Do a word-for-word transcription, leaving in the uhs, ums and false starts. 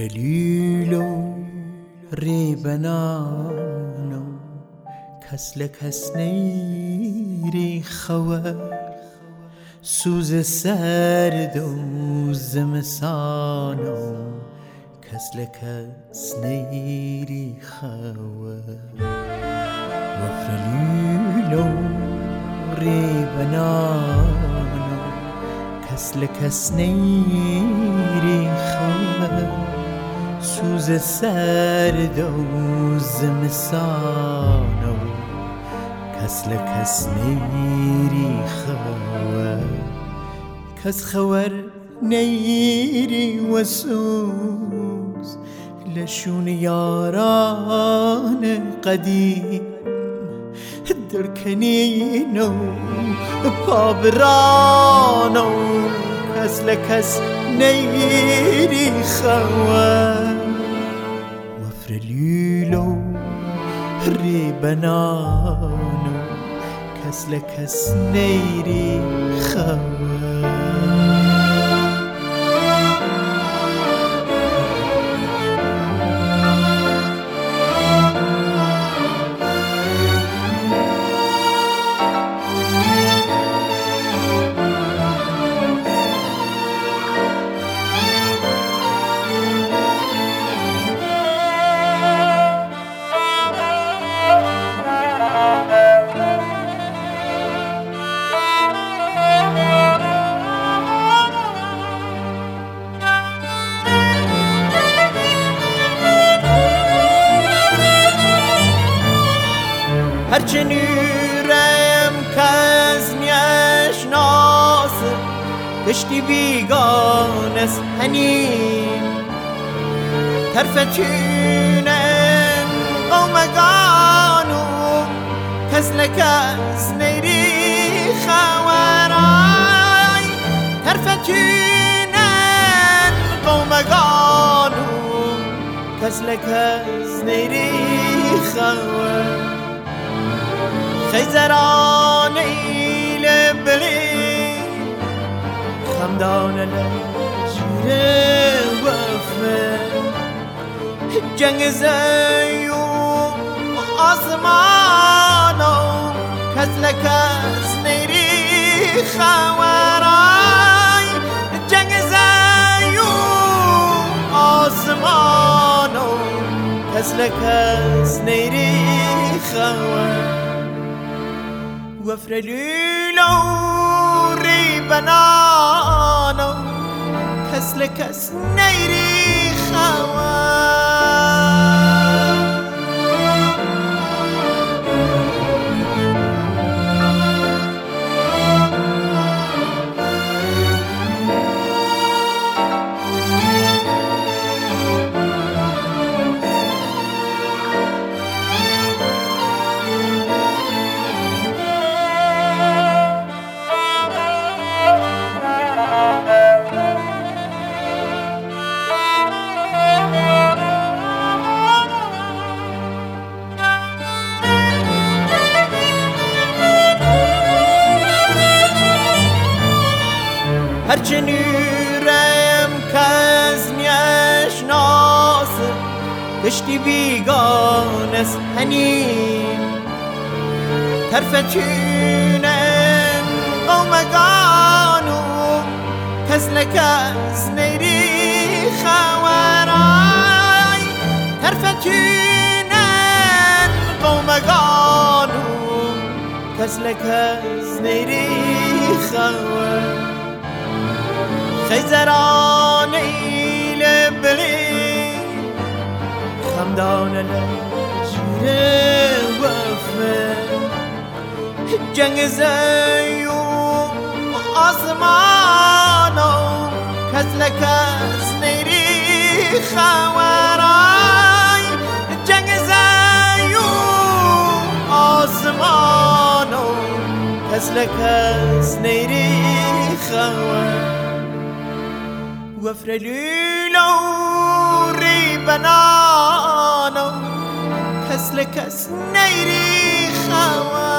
وفرليلو ريبنانو كسلك سنيري خوار سوز سرد و زمستانو كسلك سنيري خوار وفرليلو ريبنانو كسلك سنيري خوار سوز سرد و زمستانو كسلك سنيري خوار كس خوار نيري وسوز لشون ياران قديم دركنينو بابرانو كسلك سنيري خوار وفرليلو ريبنانو كسلك سنيري خوار هرچه نورم کس نیشناس کشتی بیگانس هنیم ترفتونن قومگانو کس لکس نیری خوارای ترفتونن قومگانو کس لکس نیری خوار خيزراني لبلي خمدان لجير وفا جنگ زيو آسمانو كسلك سنيري خواراي جنگ زيو آسمانو كسلك سنيري خواراي وفرليلو ريبنانو كسلك سنيري خوار هرچه نورم کس نیشناس کشتی بیگانس هنیم ترفتونن قومگانو کس لکس نیری خوارای ترفتونن قومگانو کس لکس نیری خوار خيزراني لبلي خمدان لجير وفا جنگ زيو آسمانو كسلك سنيري خواراي جنگ زيو آسمانو كسلك سنيري خوار وفرليلو ريبنانو كسلك سنيري خوار